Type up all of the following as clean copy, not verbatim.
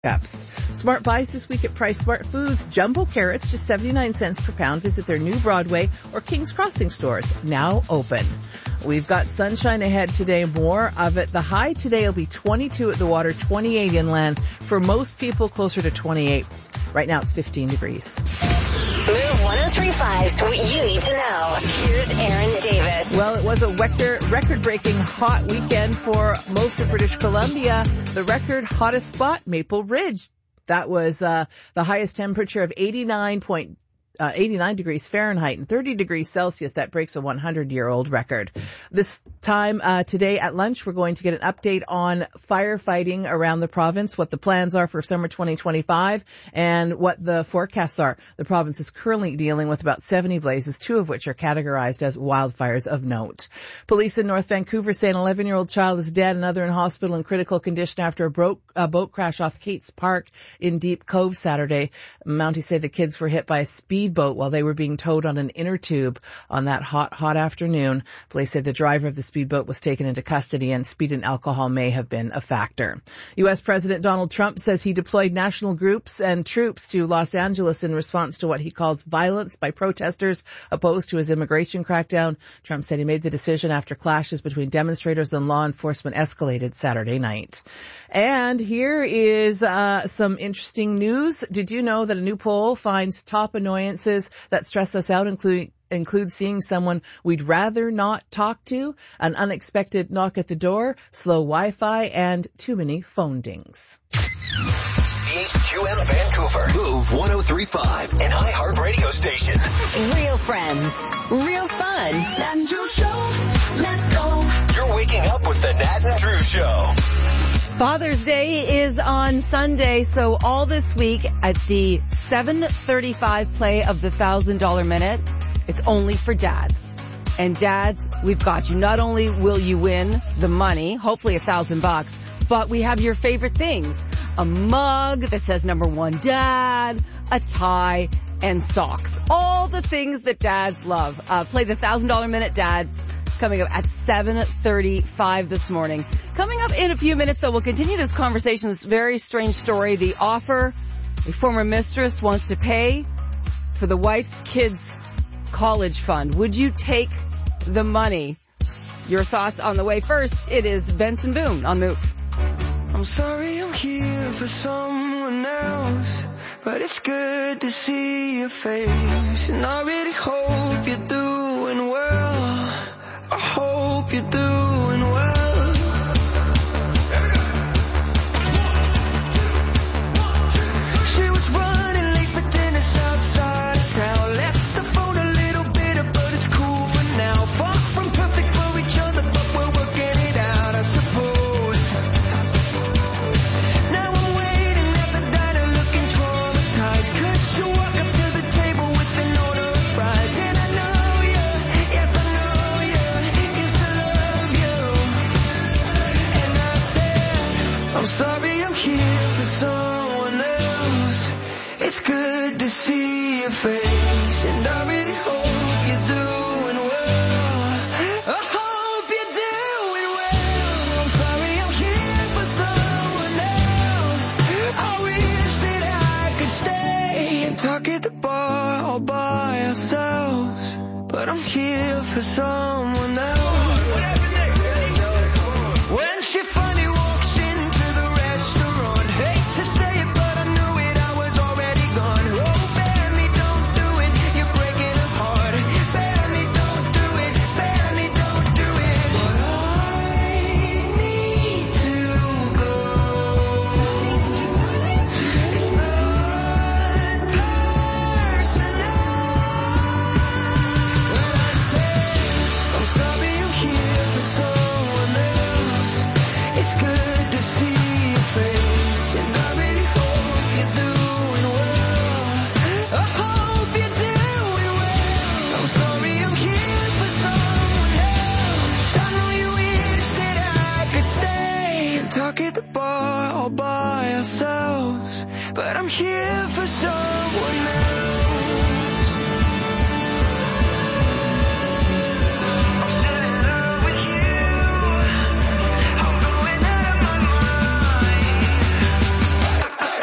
Cups. Smart buys this week at Price Smart Foods. Jumbo carrots, just 79 cents per pound. Visit their new Broadway or Kings Crossing stores, now open. We've got sunshine ahead today, more of it. The high today will be 22 at the water, 28 inland. For most people, closer to 28. Right now it's 15 degrees. Move 103.5's what you need to know. Here's Aaron Davis. Well, it was a record-breaking hot weekend for most of British Columbia. The record hottest spot, Maple Ridge. That was the highest temperature of 89 degrees Fahrenheit and 30 degrees Celsius. That breaks a 100-year-old record. This time today at lunch, we're going to get an update on firefighting around the province, what the plans are for summer 2025, and what the forecasts are. The province is currently dealing with about 70 blazes, 2 of which are categorized as wildfires of note. Police in North Vancouver say an 11-year-old child is dead, another in hospital in critical condition after a boat crash off Kate's Park in Deep Cove Saturday. Mounties say the kids were hit by a speedboat while they were being towed on an inner tube on that hot afternoon. Police say the driver of the speedboat was taken into custody and speed and alcohol may have been a factor. U.S. President Donald Trump says he deployed national groups and troops to Los Angeles in response to what he calls violence by protesters opposed to his immigration crackdown. Trump said he made the decision after clashes between demonstrators and law enforcement escalated Saturday night. And here is some interesting news. Did you know that a new poll finds top annoyances that stress us out include seeing someone we'd rather not talk to, an unexpected knock at the door, slow Wi-Fi, and too many phone dings. CHQM Vancouver, Move 103.5, an iHeart radio station. Real friends, real fun. Nat and Drew Show, let's go. You're waking up with the Nat and Drew Show. Father's Day is on Sunday, so all this week at the 7:35 play of the $1,000 Minute, it's only for dads. And dads, we've got you. Not only will you win the money, hopefully $1,000, but we have your favorite things. A mug that says #1 dad, a tie, and socks. All the things that dads love. Play the $1,000 Minute dads coming up at 7:35 this morning. Coming up in a few minutes, though, we'll continue this conversation, this very strange story. The offer, a former mistress wants to pay for the wife's kids' college fund. Would you take the money? Your thoughts on the way. First, it is Benson Boone on Move. I'm sorry I'm here for someone else, but it's good to see your face. And I really hope you're doing well. I hope you're doing well. She was running late for dinner south side of town. Left the phone a little bitter, but it's cool for now. Far from perfect for each other, but we're working it out, I suppose. Now I'm waiting at the diner looking traumatized, 'cause she walk up to the table with an order of fries. And I know you, yes I know you, used to love you. And I said, I'm sorry I'm here for someone else. It's good to see your face, and I really hope you're doing well. I hope you're doing well. I'm sorry I'm here for someone else. I wish that I could stay and talk at the bar all by ourselves, but I'm here for someone else. When she finally walks into the restaurant, hate to say it, but I knew it, I was already gone. Oh, Benny, don't do it, you're breaking her heart. Benny, don't do it, Benny, don't do it. But I need to go. It's not personal. And I said, I'm sorry I'm here for someone else. It's good to see your face, and I really hope you're doing well. I hope you're doing well. I'm sorry I'm here for someone else. I know you wish that I could stay and talk at the bar all by ourselves, but I'm here for someone else. I'm still in love with you. I'm going out of my mind.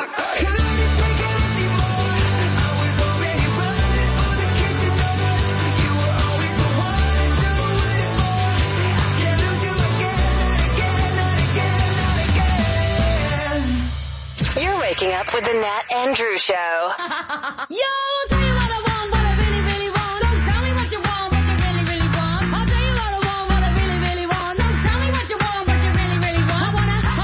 You're waking up with the Nat and Drew Show. Yo, I'll tell you what I want, what I really, really want. Don't tell me what you want, what you really, really want. I'll tell you what I want, what I really, really want. Don't tell me what you want, what you really, really want. I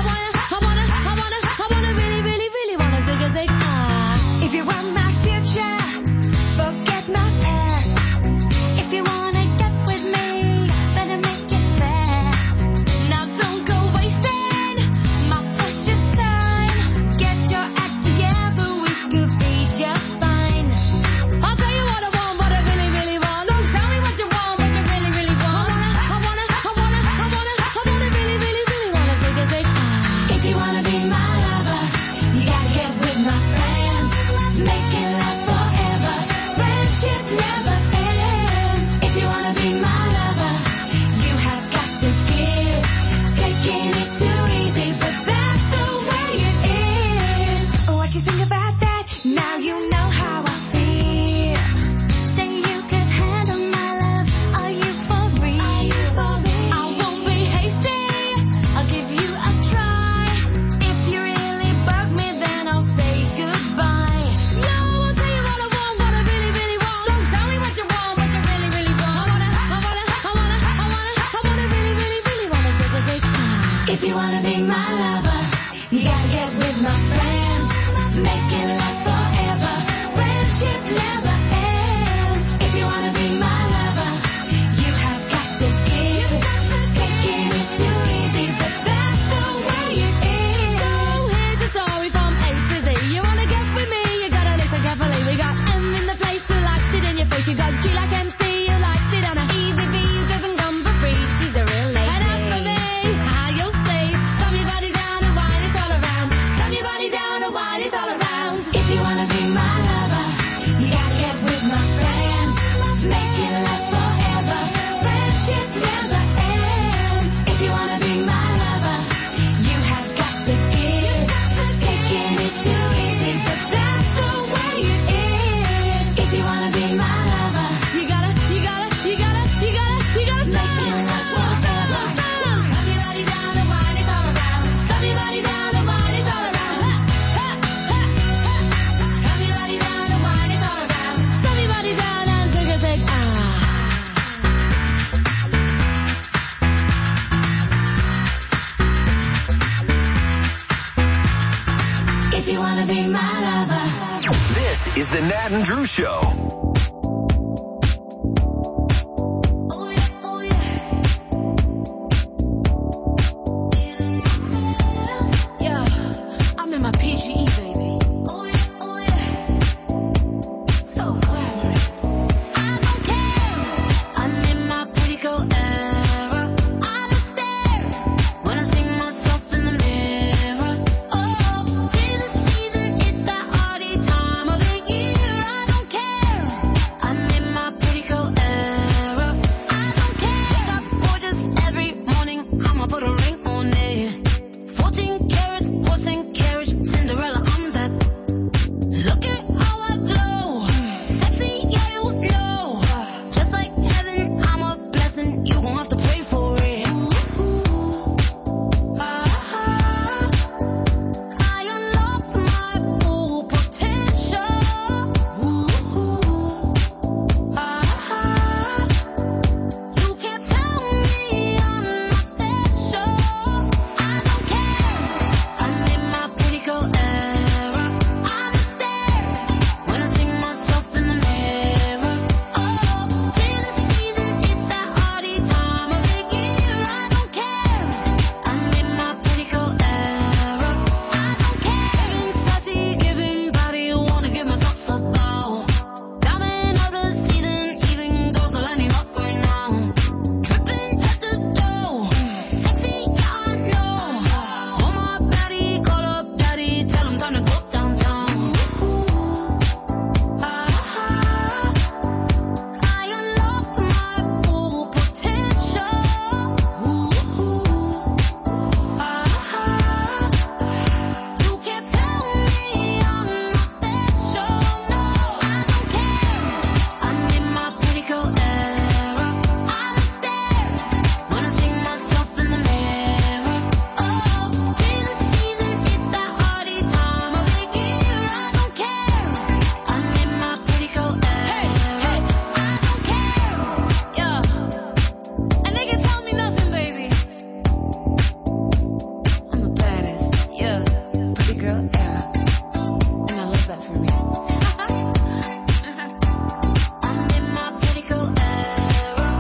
wanna really, really, really wanna zig a zig. If you want my future, forget my past. If you wanna get with me, better make it fast. Now don't go wasting my precious time. Get your act together, we could be just fine. I'll tell you what I want, what I really, really want. Don't tell me what you want, what you really, really want. I wanna really, really, really wanna zig a zig. If you wanna be my lover, you gotta get with my friends. Make it last forever. Friendship never ends. If you wanna be my lover, you have got to give. Taking it too easy, but that's the way it is. What you think about that? Now you know how I feel. Say you could handle my love. Are you for real? I won't be hasty. I'll give you a try. If you really bug me, then I'll say goodbye. Yo, I'll tell you what I want, what I really, really want. Don't tell me what you want, what you really, really want. I wanna really, really, really wanna zig a zig. If you wanna be my lover, you gotta get with my friends. Make it last forever. Friendship never ends. If you wanna be my lover, you have got to give. Taking it too easy, but that's the way it is. So here's a story from A to Z. You wanna get with me, you gotta listen carefully. We got M in the place who likes it in your face. You got G like MC, who likes it on a easy V, who doesn't come for free. She's a real lady. And as for me, how you'll say, slam your body down and whine it all around. Slam your body down and whine it all around. If you wanna be my lover, you gotta get with my friends. Make it last forever. Friendship never ends. If you wanna be my lover, you have got to give. Taking it too easy, but that's the way it is. If you wanna be my lover, you gotta make it last forever. Slam your body down and whine it all around. Slam your body down and whine it all around. Slam your body down and whine it all around. Slam your body down and zig a zig. If you wanna be my lover. This is the Nat and Drew Show. Oh yeah, oh yeah. Yeah, I'm in my PGE, baby. Oh yeah, oh yeah. So glamorous. I don't care. I'm in my pretty girl era. I don't stare when I see myself in the mirror. Oh, 'tis the season, it's that hardy time of the year. I don't care. I'm in my pretty girl era. I don't care. Wake up gorgeous every morning. I'ma put a ring on it. 14 carats, horse and carriage, Cinderella And I love that for me. I'm in my pretty girl era.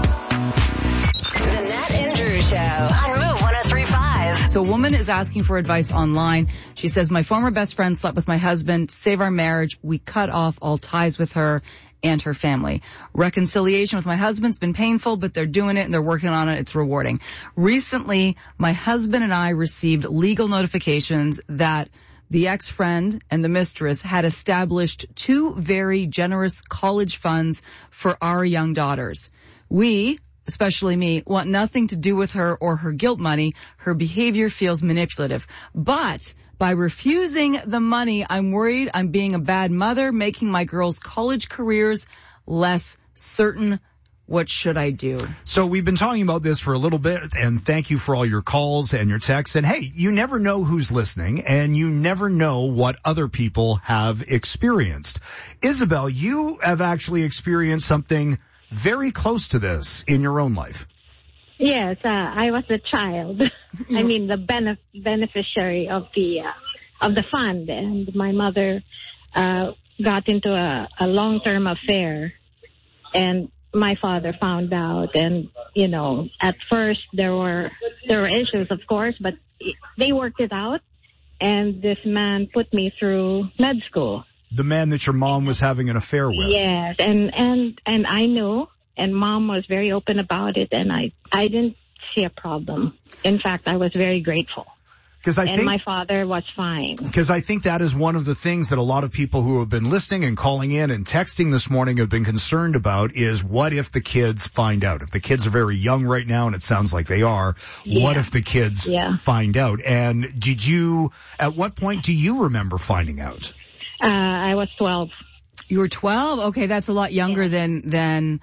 The Nat and Drew Show on Move 103.5. So a woman is asking for advice online. She says, my former best friend slept with my husband. To save our marriage, we cut off all ties with her and her family. Reconciliation with my husband's been painful, but they're doing it and they're working on it. It's rewarding. Recently, my husband and I received legal notifications that the ex-friend and the mistress had established 2 very generous college funds for our young daughters. We, especially me, want nothing to do with her or her guilt money. Her behavior feels manipulative. But by refusing the money, I'm worried I'm being a bad mother, making my girls' college careers less certain. What should I do? So we've been talking about this for a little bit, and thank you for all your calls and your texts. And hey, you never know who's listening, and you never know what other people have experienced. Isabel, you have actually experienced something very close to this in your own life. Yes, I was a child. I mean, the beneficiary of the fund, and my mother got into a long-term affair, and my father found out. And you know, at first there were issues, of course, but they worked it out. And this man put me through med school. The man that your mom was having an affair with. Yes, and I knew. And Mom was very open about it, and I didn't see a problem. In fact, I was very grateful. And my father was fine. Because I think that is one of the things that a lot of people who have been listening and calling in and texting this morning have been concerned about is what if the kids find out? If the kids are very young right now, and it sounds like they are, what if the kids find out? And at what point do you remember finding out? I was 12. You were 12? Okay, that's a lot younger than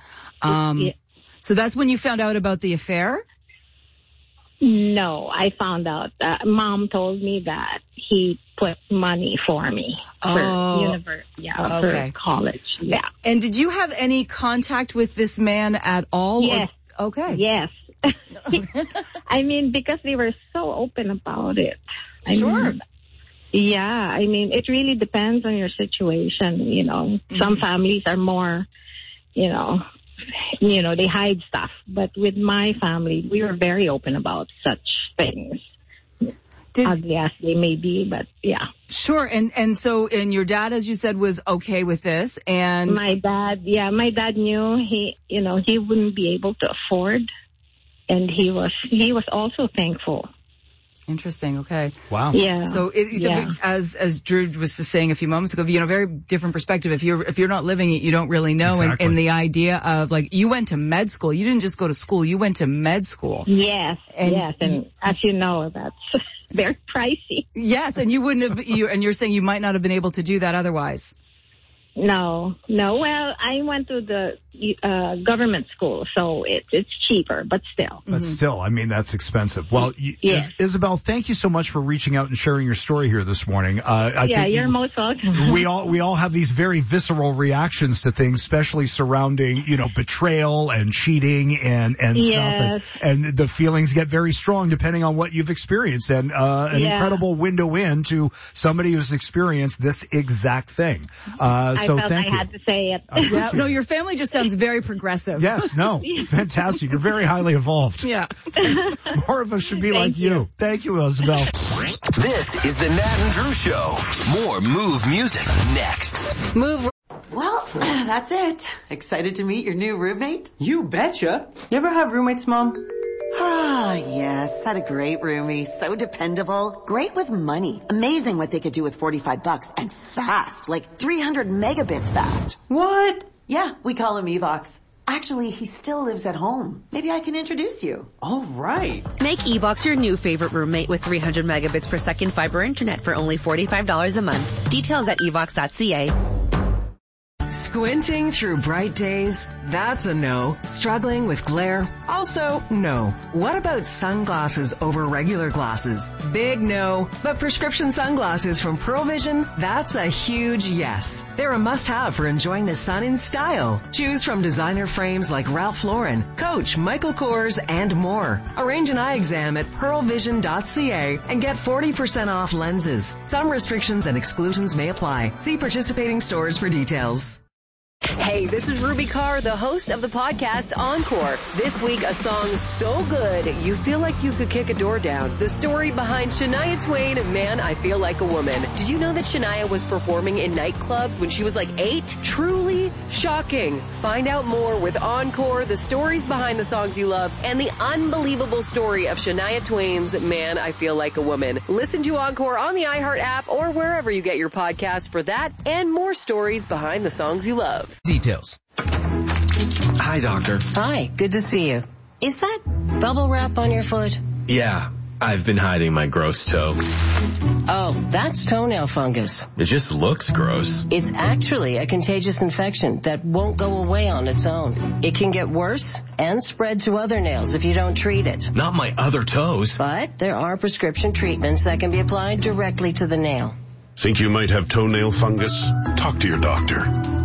so that's when you found out about the affair? No, I found out. Mom told me that he put money for me for college. Yeah. And did you have any contact with this man at all? Yes. Okay. Yes. I mean, because they were so open about it. Sure. I mean, it really depends on your situation, you know. Some families are more, you know, they hide stuff. But with my family, we were very open about such things. Ugly as they may be, but yeah. Sure. And so your dad, as you said, was okay with this, and my dad knew he wouldn't be able to afford, and he was also thankful. Interesting. Okay. Wow. Yeah. So as Drew was just saying a few moments ago, very different perspective. If you're not living it, you don't really know. Exactly. And the idea of you went to med school. You didn't just go to school. You went to med school. Yes. And as you know, that's very pricey. Yes. And you wouldn't have, and you're saying you might not have been able to do that otherwise. No. Well, I went to the government school, so it's cheaper, but still. But still, I mean, that's expensive. Well, Isabel, thank you so much for reaching out and sharing your story here this morning. I think you're most welcome. We all have these very visceral reactions to things, especially surrounding, betrayal and cheating and stuff. And the feelings get very strong depending on what you've experienced. And an incredible window in to somebody who's experienced this exact thing. I felt I had to say it. No, your family just sounds very progressive. Yes, no, fantastic. You're very highly evolved. Yeah. More of us should be like you. Thank you, Isabel. This is the Nat and Drew Show. More Move music next. Move. Well, that's it. Excited to meet your new roommate? You betcha. You ever have roommates, Mom? Ah, yes. Had a great roomie. So dependable. Great with money. Amazing what they could do with $45 and fast. Like 300 megabits fast. What? Yeah, we call him Evox. Actually, he still lives at home. Maybe I can introduce you. All right. Make Evox your new favorite roommate with 300 megabits per second fiber internet for only $45 a month. Details at evox.ca. Squinting through bright days? That's a no. Struggling with glare? Also no. What about sunglasses over regular glasses? Big no. But prescription sunglasses from Pearl Vision? That's a huge yes. They're a must-have for enjoying the sun in style. Choose from designer frames like Ralph Lauren, Coach, Michael Kors, and more. Arrange an eye exam at pearlvision.ca and get 40% off lenses. Some restrictions and exclusions may apply. See participating stores for details. Hey, this is Ruby Carr, the host of the podcast Encore. This week, a song so good, you feel like you could kick a door down. The story behind Shania Twain, Man, I Feel Like a Woman. Did you know that Shania was performing in nightclubs when she was like 8? Truly shocking. Find out more with Encore, the stories behind the songs you love, and the unbelievable story of Shania Twain's Man, I Feel Like a Woman. Listen to Encore on the iHeart app or wherever you get your podcasts for that and more stories behind the songs you love. Details. Hi, doctor. Hi, good to see you. Is that bubble wrap on your foot? Yeah, I've been hiding my gross toe. Oh, that's toenail fungus. It just looks gross. It's actually a contagious infection that won't go away on its own. It can get worse and spread to other nails if you don't treat it. Not my other toes. But there are prescription treatments that can be applied directly to the nail. Think you might have toenail fungus? Talk to your doctor.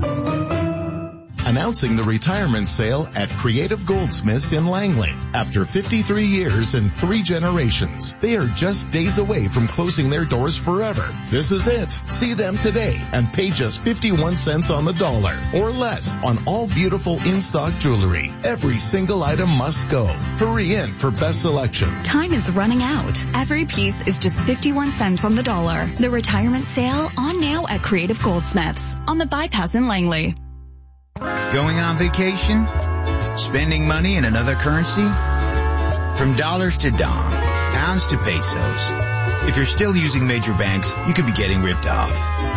Announcing the retirement sale at Creative Goldsmiths in Langley. After 53 years and 3 generations, they are just days away from closing their doors forever. This is it. See them today and pay just 51 cents on the dollar or less on all beautiful in-stock jewelry. Every single item must go. Hurry in for best selection. Time is running out. Every piece is just 51 cents on the dollar. The retirement sale on now at Creative Goldsmiths on the Bypass in Langley. Going on vacation? Spending money in another currency? From dollars to dong, pounds to pesos. If you're still using major banks, you could be getting ripped off.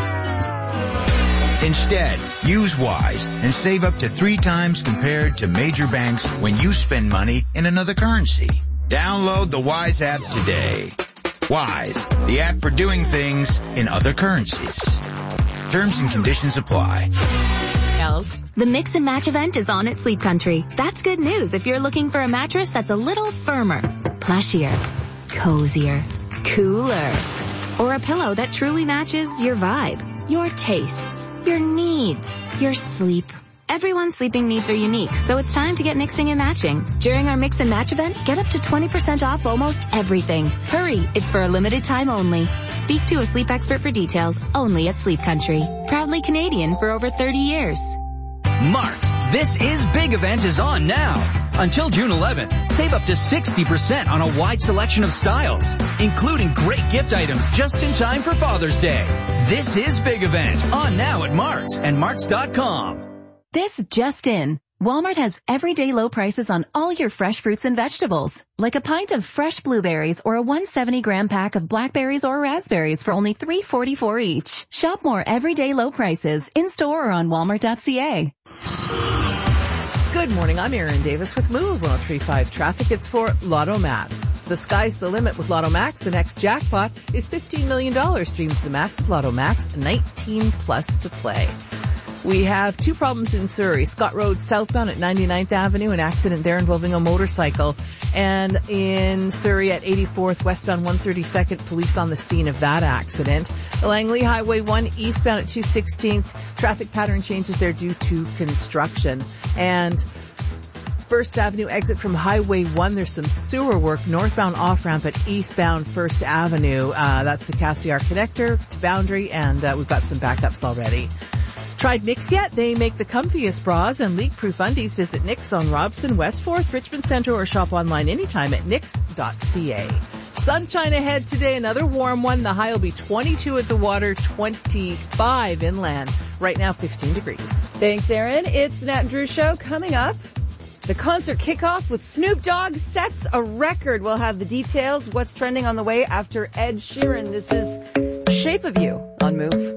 Instead, use Wise and save up to 3 times compared to major banks when you spend money in another currency. Download the Wise app today. Wise, the app for doing things in other currencies. Terms and conditions apply. The Mix and Match event is on at Sleep Country. That's good news if you're looking for a mattress that's a little firmer, plushier, cozier, cooler, or a pillow that truly matches your vibe, your tastes, your needs, your sleep. Everyone's sleeping needs are unique, so it's time to get mixing and matching. During our Mix and Match event, get up to 20% off almost everything. Hurry, it's for a limited time only. Speak to a sleep expert for details, only at Sleep Country. Proudly Canadian for over 30 years. Mark's This Is Big event is on now. Until June 11th, save up to 60% on a wide selection of styles, including great gift items just in time for Father's Day. This Is Big event on now at Mark's and Marks.com. This just in. Walmart has everyday low prices on all your fresh fruits and vegetables, like a pint of fresh blueberries or a 170-gram pack of blackberries or raspberries for only $3.44 each. Shop more everyday low prices in-store or on walmart.ca. Good morning, I'm Erin Davis with Move 103.5 Traffic. It's for Lotto Max. The sky's the limit with Lotto Max. The next jackpot is $15 million. Dream to the max with Lotto Max, 19 plus to play. We have 2 problems in Surrey. Scott Road southbound at 99th Avenue, an accident there involving a motorcycle. And in Surrey at 84th westbound 132nd, police on the scene of that accident. Langley Highway 1 eastbound at 216th, traffic pattern changes there due to construction. And First Avenue exit from Highway 1, there's some sewer work northbound off-ramp at eastbound First Avenue. That's the Cassiar connector, boundary, and we've got some backups already. Tried Knix yet? They make the comfiest bras and leak-proof undies. Visit Knix on Robson, West 4th, Richmond Centre, or shop online anytime at knix.ca. Sunshine ahead today, another warm one. The high will be 22 at the water, 25 inland. Right now, 15 degrees. Thanks, Erin. It's the Nat and Drew Show coming up. The concert kickoff with Snoop Dogg sets a record. We'll have the details, what's trending on the way after Ed Sheeran. This is Shape of You on Move.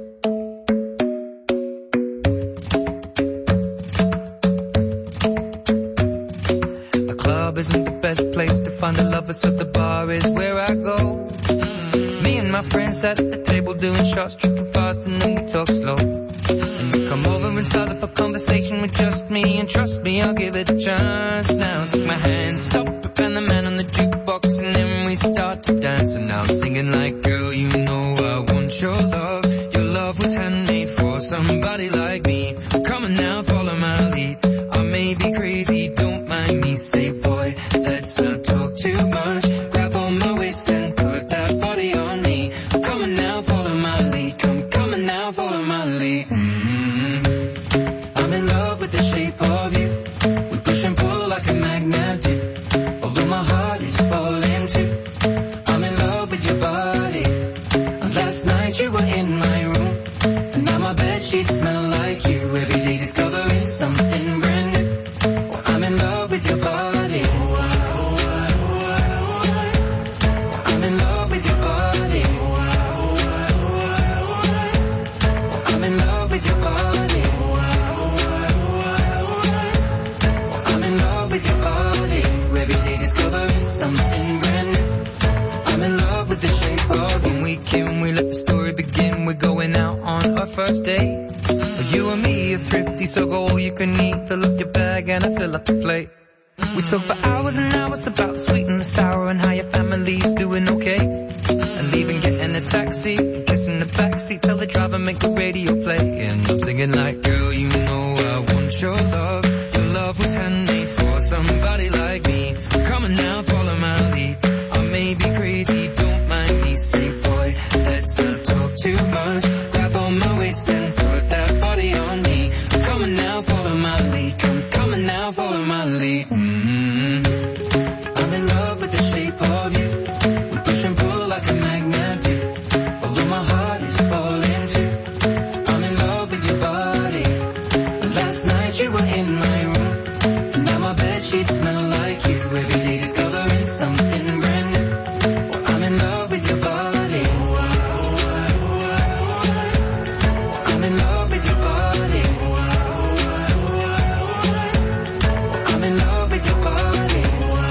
Isn't the best place to find a lover, so the bar is where I go. Me and my friends at the table doing shots, tripping fast, and then we talk slow. And the Come over and start up a conversation with just me, and trust me, I'll give it a chance. Now take my hand, stop it, and the man on the jukebox, and then we start to dance. And now I'm singing like, girl, you know I want your love. Your love was handmade for somebody like me. Come on now, follow my lead. I may be crazy, don't mind me. Say, boy, let's not talk too much. Grab on my waist and put that body on me. Come on now, follow my lead. Come on now, follow my lead. I'm in love with the shape of you. We push and pull like a magnet do. Although my heart is falling too. I'm in love with your body. Last night you were in my room, and now my bedsheets smell like you. Every day discovering something brand new. I'm in love with your body. I'm in love with your body. I'm in love with your body. I'm in love with your body. Every day discovering something brand new. I'm in love with the shape of when we came, we let the story begin. We're going out on our first date. You and me are thrifty, so go all you can eat. Fill up your bag and I fill up the plate. We talk for hours and hours about the sweet and the sour and how your family's doing okay. And leaving, getting a taxi, kissing the backseat, tell the driver make the radio play. And I'm singing like, girl, you know I want your love. Your love was handmade for somebody like me. Come on now, follow my lead. I may be crazy, don't mind me. Say, boy, let's not talk too much. Grab on my waist and put that body on me. Come on now, follow my lead. Come on now, follow my lead. I'm in love with the shape of you. We push and pull like a magnet do. Although my heart is falling too. I'm in love with your body. Last night you were in my room, and now my bedsheets smell like you. Every day discovering something brand new. I'm in love with your body. I'm in love with your body. I'm in love with your body.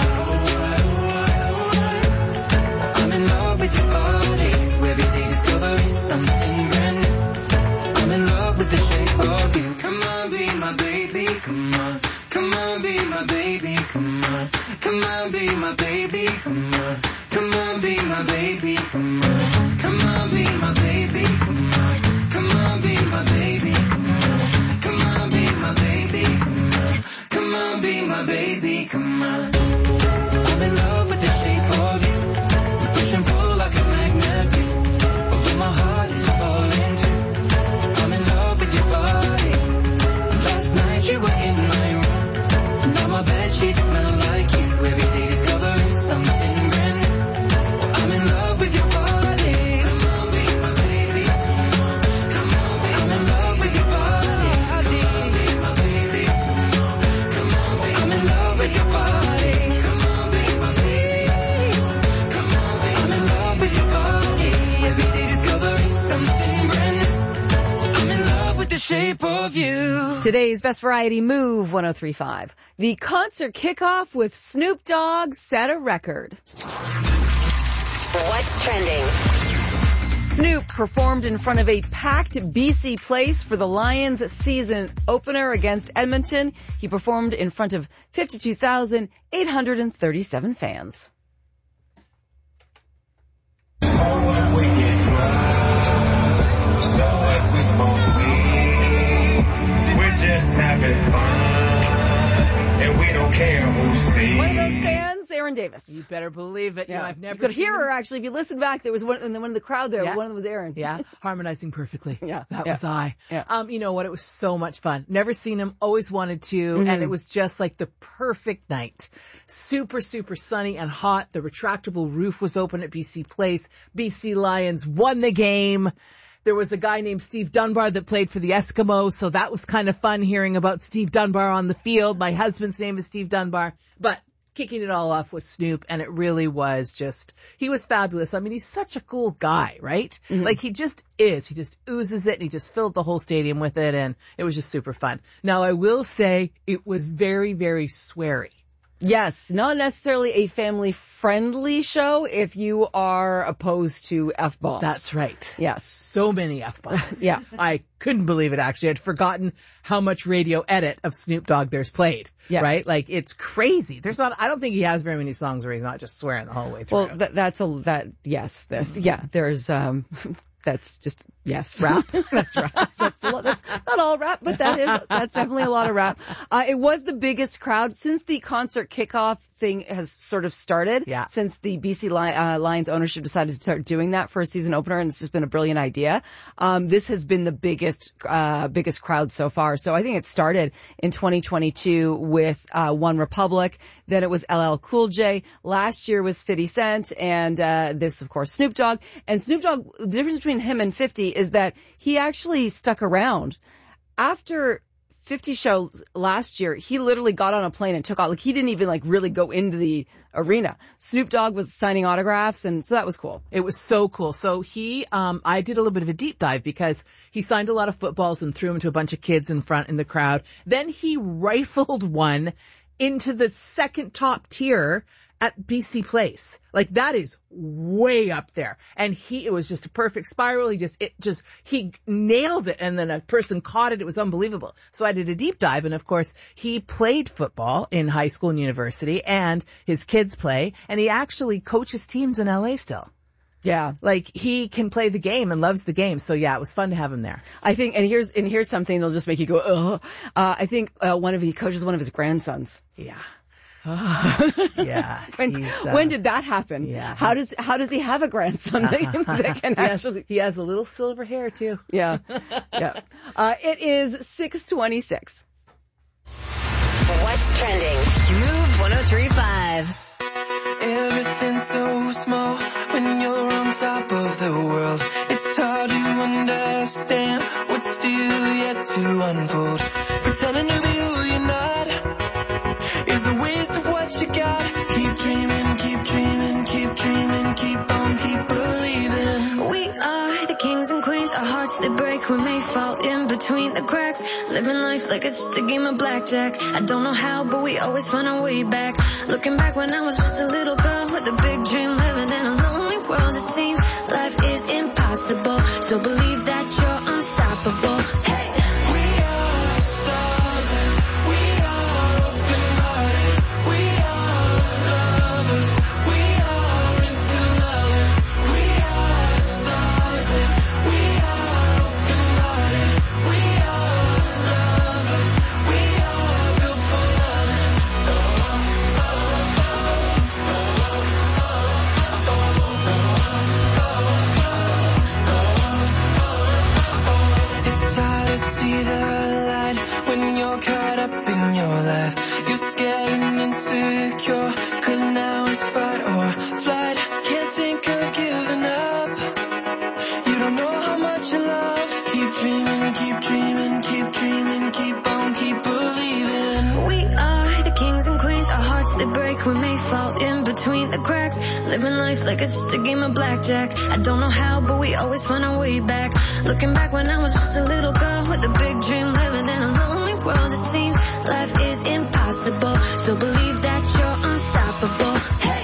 I'm in love with your body. Every day discovering something brand new. I'm in love with the shape of you. Come on, be my baby. Come on. Come on, be my baby. Come on. Come on, be my baby. Come on. Come on, be my baby. Come on. Come on, be my baby. Come on. Come on, be my baby. Come on. Come on, be my baby. Come on. Come on, be my baby. Come on. I'm in love with the shape of you. We push and pull like a magnet do. Although my heart is falling too. I'm in love with your body. Last night you were in my room, and now my bedsheets smell like you. Every day discovering something brand new. I'm in love with your body. Come on, be my baby. Come on, come on, be I'm in love with your body. Come on, be my baby. Come on, come on, be I'm in love with your body. Come on, be my baby. Come on, be I'm in love with your body. Every day discovering something brand new. I'm in love with the shape of you. Today's Best Variety Move 103.5. The concert kickoff with Snoop Dogg set a record. What's trending? Snoop performed in front of a packed BC Place for the Lions season opener against Edmonton. He performed in front of 52,837 fans. So what we get drunk, so what we smoke weed, we're just having fun, and we don't care who sees. One of those fans, Aaron Davis. You better believe it. Yeah. You know, I've never You could seen hear her him. actually. If you listen back, there was one in the crowd there. Yeah. One of them was Aaron. Yeah, harmonizing perfectly. Yeah, that yeah. was I. Yeah. You know what? It was so much fun. Never seen him. Always wanted to, and it was just like the perfect night. Super, super sunny and hot. The retractable roof was open at BC Place. BC Lions won the game. There was a guy named Steve Dunbar that played for the Eskimos, so that was kind of fun hearing about Steve Dunbar on the field. My husband's name is Steve Dunbar, but kicking it all off was Snoop, and it really was just, he was fabulous. I mean, he's such a cool guy, right? Like, he just is. He just oozes it, and he just filled the whole stadium with it, and it was just super fun. Now, I will say it was very, very sweary. Yes, not necessarily a family-friendly show if you are opposed to F-bombs. That's right. Yes. So many F-bombs. Yeah. I couldn't believe it, actually. I'd forgotten how much radio edit of Snoop Dogg there's played. Yeah. Right? Like, it's crazy. I don't think he has very many songs where he's not just swearing the whole way through. Well, there's, that's just, yes, rap. That's rap. That's not all rap, but that's definitely a lot of rap. It was the biggest crowd since the concert kickoff thing has sort of started. Yeah. Since the BC Lions ownership decided to start doing that for a season opener, and it's just been a brilliant idea. This has been the biggest crowd so far. So I think it started in 2022 with One Republic. Then it was LL Cool J. Last year was 50 Cent, and this, of course, Snoop Dogg. And Snoop Dogg, the difference between him and 50 is that he actually stuck around. After 50 shows last year, he literally got on a plane and took off. Like, he didn't even really go into the arena. Snoop Dogg was signing autographs, and so that was cool. It was so cool. So I did a little bit of a deep dive because he signed a lot of footballs and threw them to a bunch of kids in front in the crowd. Then he rifled one into the second top tier at BC Place. Like, that is way up there. And it was just a perfect spiral. He nailed it. And then a person caught it. It was unbelievable. So I did a deep dive. And of course, he played football in high school and university, and his kids play. And he actually coaches teams in LA still. Yeah. Like, he can play the game and loves the game. So yeah, it was fun to have him there. I think, and here's something that'll just make you go, ugh. I think, he coaches one of his grandsons. Yeah. Yeah. When did that happen? Yeah. How does he have a grandson that can actually? He has a little silver hair too. Yeah. Yeah. It is 6:26. What's trending? Move 103.5. Everything's so small when you're on top of the world. It's hard to understand what's still yet to unfold. Pretending to be who you're not is a waste of what you got. Keep dreaming, keep dreaming, keep dreaming, keep on, keep believing. We are the kings and queens, our hearts they break, we may fall in between the cracks, living life like it's just a game of blackjack. I don't know how, but we always find our way back. Looking back when I was just a little girl with a big dream, living in a lonely world. It seems life is impossible, so believe that you're unstoppable. Hey! See the light when you're caught up in your life. You're scared and insecure, cause now it's fight or flight. Can't think of giving up. You don't know how much you love. Keep dreaming, keep dreaming, keep dreaming, keep on, keep believing. We are the kings and queens, our hearts they break, we may fall in between the cracks, living life like it's just a game of blackjack. I don't know how, but we always find our way back. Looking back when I was just a little girl with a big dream, living in a lonely world. It seems life is impossible, so believe that you're unstoppable. Hey!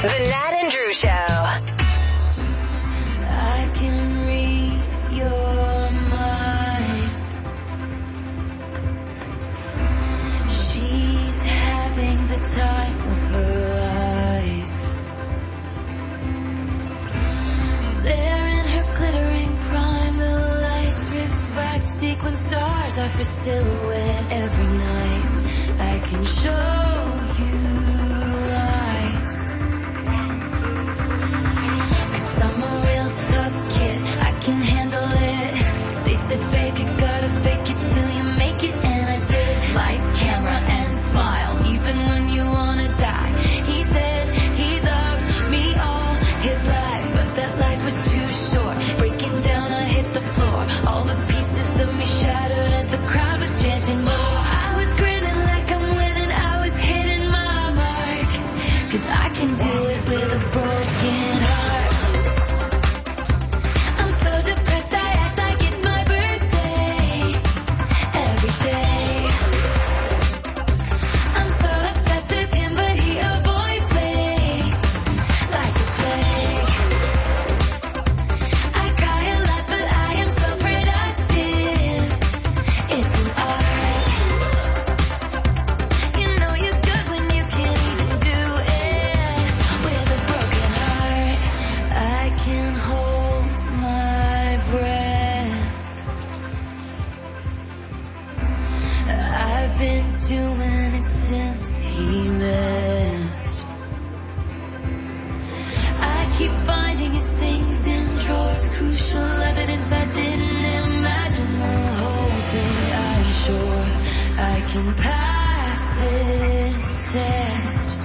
The Nat and Drew Show. I can read your mind. She's having the time of her life. There in her glittering prime, the lights refract. Sequin stars are for silhouette every night. I can show you lights. 'Cause I'm a real tough kid, I can handle it. They said, baby, you gotta fake it till you make it, and I did. Lights, camera, and smile, even when you wanna die. He said he loved me all his life, but that life was too short. Breaking down, I hit the floor. All the pieces of me shattered as the crowd was chanting more. I was grinning like I'm winning, I was hitting my marks. 'Cause I can do it with a broken heart. I'm so depressed, I act like it's my birthday. Every day. I'm so obsessed with him, but he avoids me like a plague. I cry a lot, but I am so productive. It's an art. You know you're good when you can't even do it with a broken heart. I can hold my breath. I've been doing it since he left. I keep finding his things in drawers, crucial evidence I didn't imagine. The whole thing, I'm sure I can pass this test.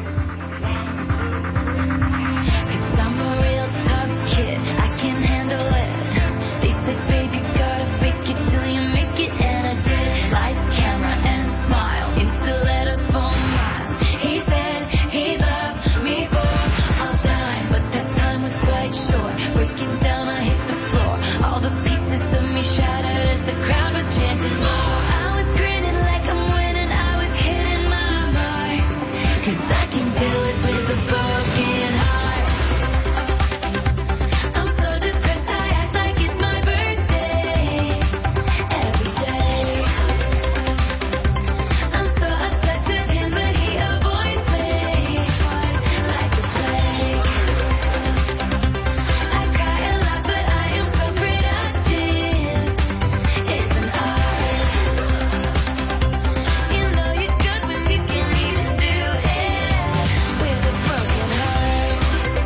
'Cause I'm a real tough kid, I can handle it. They said, baby, you gotta fake it till you make it, and I did. Lights, camera, and smile, insta letters for miles. He said he loved me for all time, but that time was quite short. Breaking down, I hit the floor. All the pieces of me shattered as the crowd was chanting more. I was grinning like I'm winning, I was hitting my marks. 'Cause I can do it with a broken heart. I'm so depressed, I act like it's my birthday. Every day. I'm so obsessed with him, but he avoids me like a plague. I cry a lot, but I am so productive. It's an art. You know you're good when you can't even do it with a broken heart.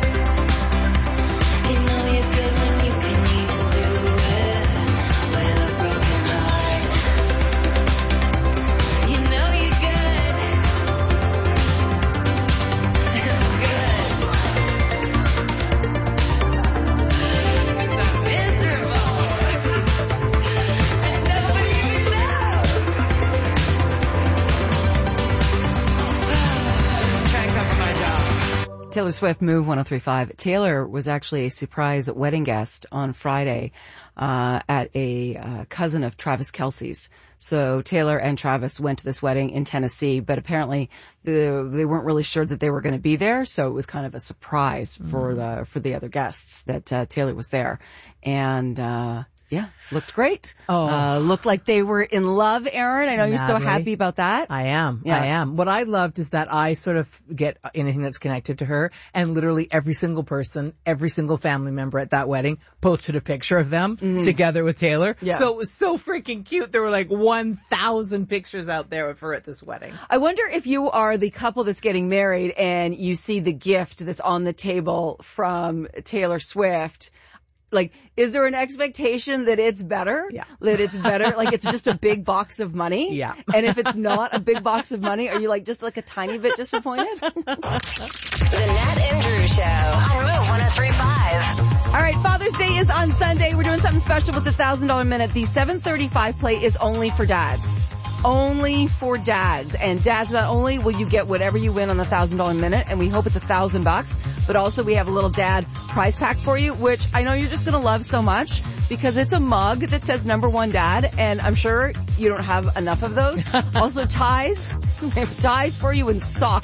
You know you're good when you can't even do it with a broken heart. You know you're good. Good. 'Cause I'm miserable. And nobody even knows. Trying to cover my job. Taylor Swift, Move 103.5. Taylor was actually a surprise wedding guest on Friday at a cousin of Travis Kelce's. So Taylor and Travis went to this wedding in Tennessee, but apparently they weren't really sure that they were going to be there, so it was kind of a surprise for the other guests that Taylor was there. And yeah, looked great. Looked like they were in love, Aaron. I know you're so Madly. happy about that. I am. Yeah. I am. What I loved is that I sort of get anything that's connected to her, and literally every single person, every single family member at that wedding posted a picture of them together with Taylor. Yeah. So it was so freaking cute. There were like 1,000 pictures out there of her at this wedding. I wonder if you are the couple that's getting married and you see the gift that's on the table from Taylor Swift. Like, is there an expectation that it's better? Yeah. That it's better? Like, it's just a big box of money? Yeah. And if it's not a big box of money, are you like just like a tiny bit disappointed? The Nat and Drew Show on Move 103.5. All right, Father's Day is on Sunday. We're doing something special with the $1,000 minute. The 7:35 play is only for dads. Only for dads. And dads, not only will you get whatever you win on the $1,000 minute, and we hope it's $1,000, but also we have a little dad prize pack for you, which I know you're just going to love so much because it's a mug that says #1 dad, and I'm sure you don't have enough of those. Also ties. We have ties for you and socks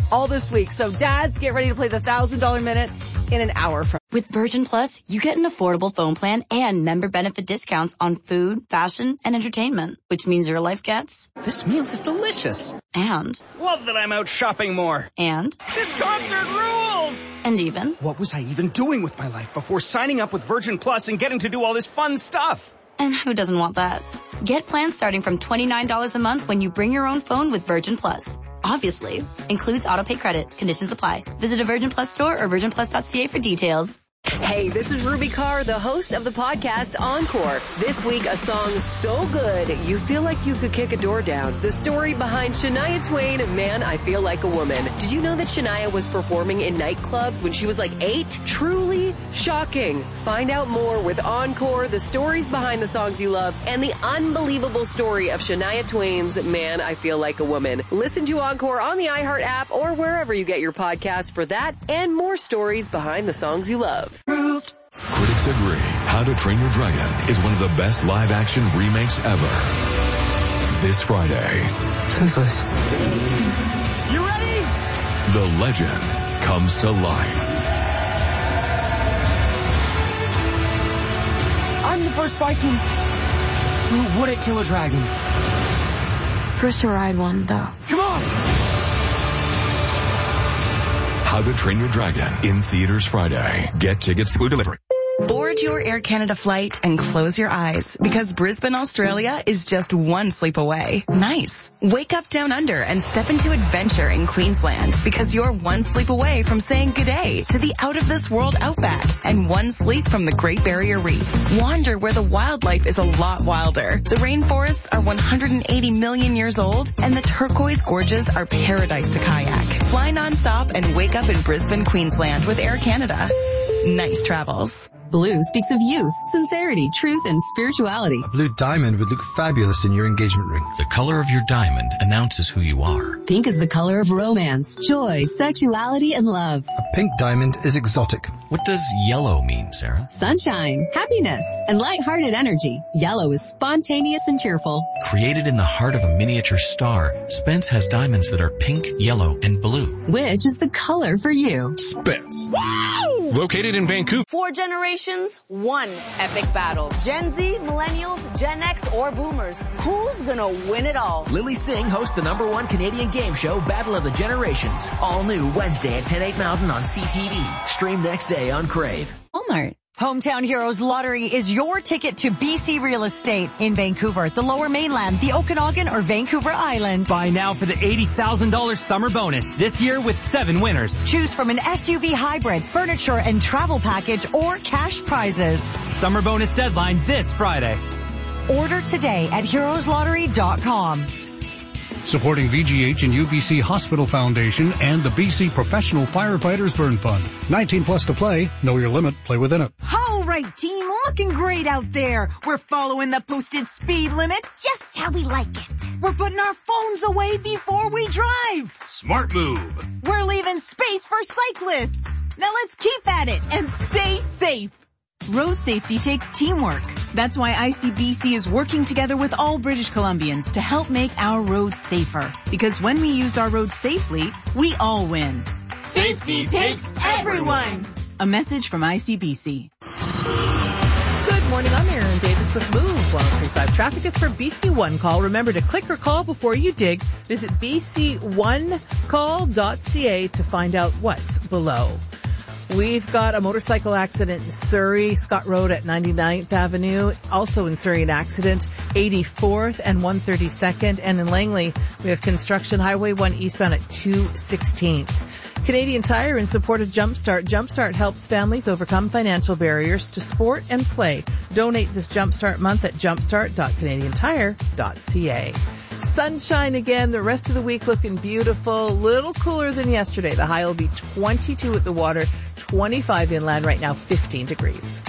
all this week. So dads, get ready to play the $1,000 minute in an hour from. With Virgin Plus, you get an affordable phone plan and member benefit discounts on food, fashion, and entertainment, which means your life gets... This meal is delicious. And... Love that I'm out shopping more. And... This concert rules! And even... What was I even doing with my life before signing up with Virgin Plus and getting to do all this fun stuff? And who doesn't want that? Get plans starting from $29 a month when you bring your own phone with Virgin Plus. Obviously. Includes auto-pay credit. Conditions apply. Visit a Virgin Plus store or virginplus.ca for details. Hey, this is Ruby Carr, the host of the podcast Encore. This week, a song so good, you feel like you could kick a door down. The story behind Shania Twain, Man, I Feel Like a Woman. Did you know that Shania was performing in nightclubs when she was like 8? Truly shocking. Find out more with Encore, the stories behind the songs you love, and the unbelievable story of Shania Twain's Man, I Feel Like a Woman. Listen to Encore on the iHeart app or wherever you get your podcasts for that and more stories behind the songs you love. Critics agree How to Train Your Dragon is one of the best live-action remakes ever. This Friday. Toothless. You ready? The legend comes to life. I'm the first Viking who wouldn't kill a dragon. First to ride one, though. Come on! How to Train Your Dragon in theaters Friday. Get tickets through delivery. Board your Air Canada flight and close your eyes because Brisbane, Australia is just one sleep away. Nice. Wake up down under and step into adventure in Queensland because you're one sleep away from saying good day to the out of this world outback and one sleep from the Great Barrier Reef. Wander where the wildlife is a lot wilder. The rainforests are 180 million years old and the turquoise gorges are paradise to kayak. Fly nonstop and wake up in Brisbane, Queensland with Air Canada. Nice travels. Blue speaks of youth, sincerity, truth, and spirituality. A blue diamond would look fabulous in your engagement ring. The color of your diamond announces who you are. Pink is the color of romance, joy, sexuality, and love. A pink diamond is exotic. What does yellow mean, Sarah? Sunshine, happiness, and lighthearted energy. Yellow is spontaneous and cheerful. Created in the heart of a miniature star, Spence has diamonds that are pink, yellow, and blue. Which is the color for you? Spence. Wow! Located in Vancouver. 4 generations, one epic battle. Gen Z, millennials, Gen X, or boomers. Who's gonna win it all? Lily Singh hosts the #1 Canadian game show, Battle of the Generations. All new Wednesday at 10, 8 Mountain on CTV. Stream next day on Crave. Walmart. Hometown Heroes Lottery is your ticket to BC Real Estate in Vancouver, the Lower Mainland, the Okanagan, or Vancouver Island. Buy now for the $80,000 summer bonus this year with 7 winners. Choose from an SUV hybrid, furniture and travel package, or cash prizes. Summer bonus deadline this Friday. Order today at heroeslottery.com. Supporting VGH and UBC Hospital Foundation and the BC Professional Firefighters Burn Fund. 19 plus to play. Know your limit. Play within it. All right, team. Looking great out there. We're following the posted speed limit just how we like it. We're putting our phones away before we drive. Smart move. We're leaving space for cyclists. Now let's keep at it and stay safe. Road safety takes teamwork. That's why ICBC is working together with all British Columbians to help make our roads safer. Because when we use our roads safely, we all win. Safety takes everyone. A message from ICBC. Good morning, I'm Erin Davis with Move 1035 Traffic. It's for BC1 Call. Remember to click or call before you dig. Visit bc1call.ca to find out what's below. We've got a motorcycle accident in Surrey, Scott Road at 99th Avenue. Also in Surrey, an accident, 84th and 132nd. And in Langley, we have construction, Highway 1 eastbound at 216th. Canadian Tire in support of Jumpstart. Jumpstart helps families overcome financial barriers to sport and play. Donate this Jumpstart month at jumpstart.canadiantire.ca. Sunshine again. The rest of the week looking beautiful. A little cooler than yesterday. The high will be 22 at the water, 25 inland. Right now, 15 degrees.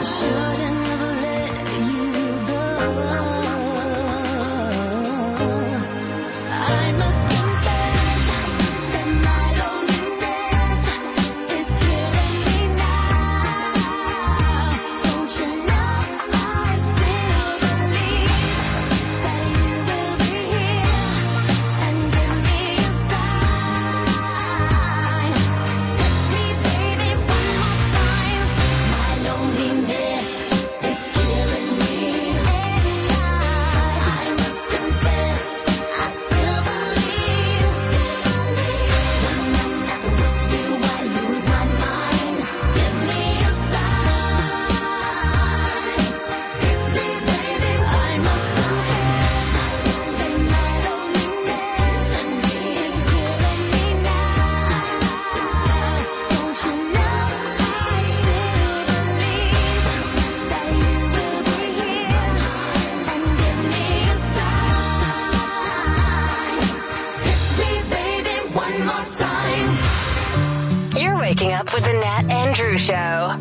Shouldn't have let you go. I must confess that my loneliness is killing me now. Don't you know I still believe that you will be here and give me a sign. Hit me, baby, one more time. My loneliness is killing me, and I must confess I still believe. When I'm not with you, I lose my mind. Give me a sign. Hit me, baby, I must confess that my loneliness is killing me now. Don't you know I still believe that you will be here and give me a sign. Hit me, baby, one more time. You're waking up with the Nat and Drew Show.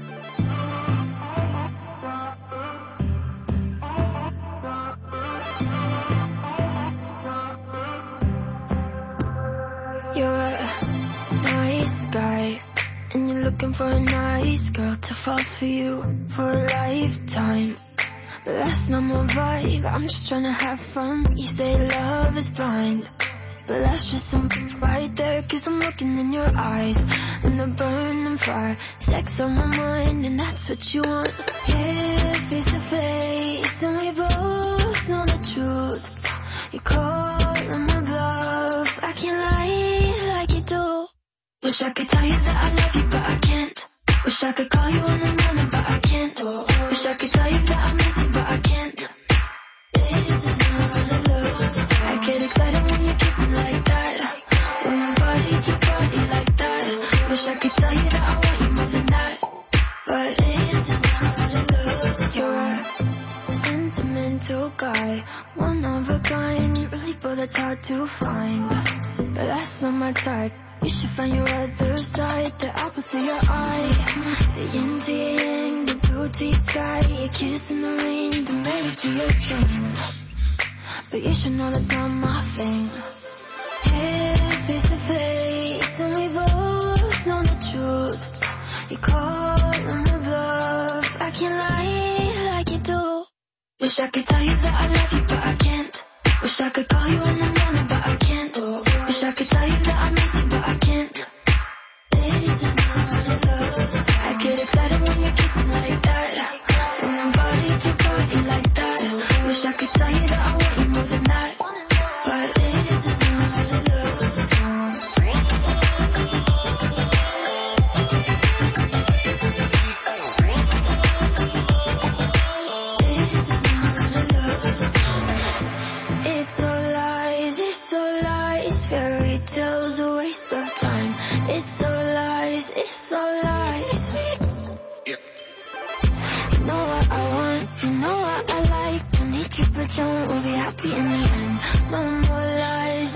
You're a nice guy, and you're looking for a nice girl to fall for you for a lifetime. But that's not my vibe, I'm just trying to have fun. You say love is blind, but that's just something right there. Cause I'm looking in your eyes, and a burning fire. Sex on my mind, and that's what you want. Here, face to face, and we both know the truth. You call on my bluff, I can't lie like you do. Wish I could tell you that I love you, but I can't. Wish I could call you in the morning, but I can't. Wish I could tell you that I miss you, but I can't. This is not a love. I get excited when you kiss me like that. When my body to body like that. Wish I could tell you that I want you more than that. But this is not a love. You're a sentimental guy, one of a kind, really, but that's hard to find. But that's not my type. You should find your other side, the apple to your eye, the yin to your yang, the blue to your sky, your kiss in the rain, the married to your chain. But you should know that's not my thing. Here, face to face, and we both know the truth. You call on my bluff, I can't lie like you do. Wish I could tell you that I love you, but I can't. Wish I could call you in the morning, but I can't. Wish I could tell you that I miss you, but I can't. This is not a love. I get excited when you kiss me like that. When my body to body like that. Wish I could tell you that I want you more than that. But this is not a love. This is not a love. It's all lies, fairy tales, a waste of time. It's all lies. You know what I want, you know what I like. Don't need to pretend we'll be happy in the end. No more lies.